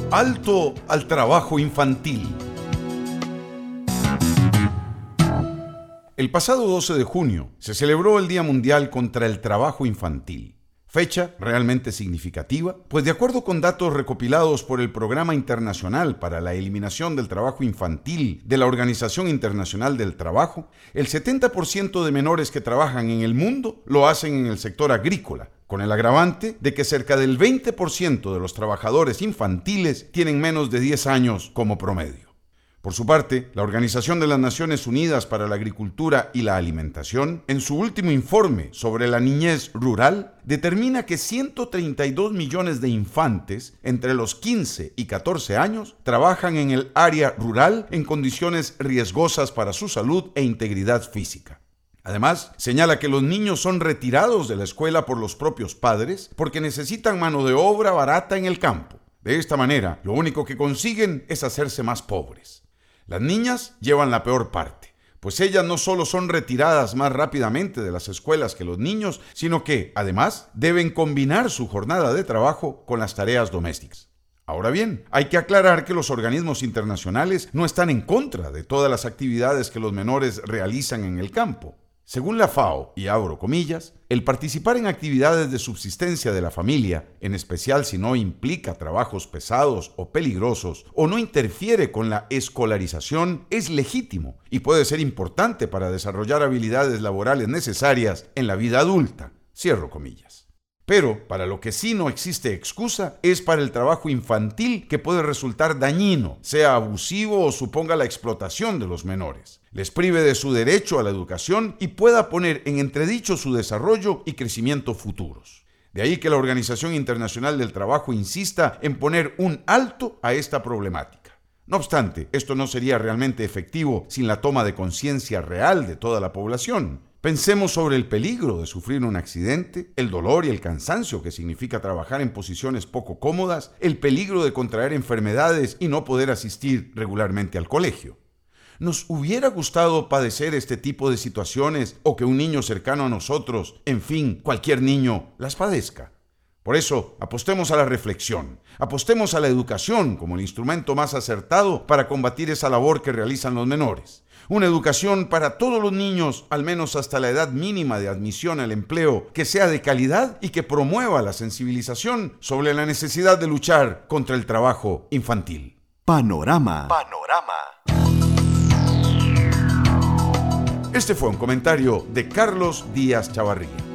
Alto al trabajo infantil. El pasado 12 de junio se celebró el Día Mundial contra el Trabajo Infantil. Fecha realmente significativa, pues de acuerdo con datos recopilados por el Programa Internacional para la Eliminación del Trabajo Infantil de la Organización Internacional del Trabajo, el 70% de menores que trabajan en el mundo lo hacen en el sector agrícola, con el agravante de que cerca del 20% de los trabajadores infantiles tienen menos de 10 años como promedio. Por su parte, la Organización de las Naciones Unidas para la Agricultura y la Alimentación, en su último informe sobre la niñez rural, determina que 132 millones de infantes entre los 15 y 14 años trabajan en el área rural en condiciones riesgosas para su salud e integridad física. Además, señala que los niños son retirados de la escuela por los propios padres porque necesitan mano de obra barata en el campo. De esta manera, lo único que consiguen es hacerse más pobres. Las niñas llevan la peor parte, pues ellas no solo son retiradas más rápidamente de las escuelas que los niños, sino que, además, deben combinar su jornada de trabajo con las tareas domésticas. Ahora bien, hay que aclarar que los organismos internacionales no están en contra de todas las actividades que los menores realizan en el campo. Según la FAO, y abro comillas, el participar en actividades de subsistencia de la familia, en especial si no implica trabajos pesados o peligrosos o no interfiere con la escolarización, es legítimo y puede ser importante para desarrollar habilidades laborales necesarias en la vida adulta. Cierro comillas. Pero para lo que sí no existe excusa es para el trabajo infantil, que puede resultar dañino, sea abusivo o suponga la explotación de los menores, les prive de su derecho a la educación y pueda poner en entredicho su desarrollo y crecimiento futuros. De ahí que la Organización Internacional del Trabajo insista en poner un alto a esta problemática. No obstante, esto no sería realmente efectivo sin la toma de conciencia real de toda la población. Pensemos sobre el peligro de sufrir un accidente, el dolor y el cansancio que significa trabajar en posiciones poco cómodas, el peligro de contraer enfermedades y no poder asistir regularmente al colegio. ¿Nos hubiera gustado padecer este tipo de situaciones o que un niño cercano a nosotros, en fin, cualquier niño, las padezca? Por eso, apostemos a la reflexión, apostemos a la educación como el instrumento más acertado para combatir esa labor que realizan los menores. Una educación para todos los niños, al menos hasta la edad mínima de admisión al empleo, que sea de calidad y que promueva la sensibilización sobre la necesidad de luchar contra el trabajo infantil. Panorama. Este fue un comentario de Carlos Díaz Chavarría.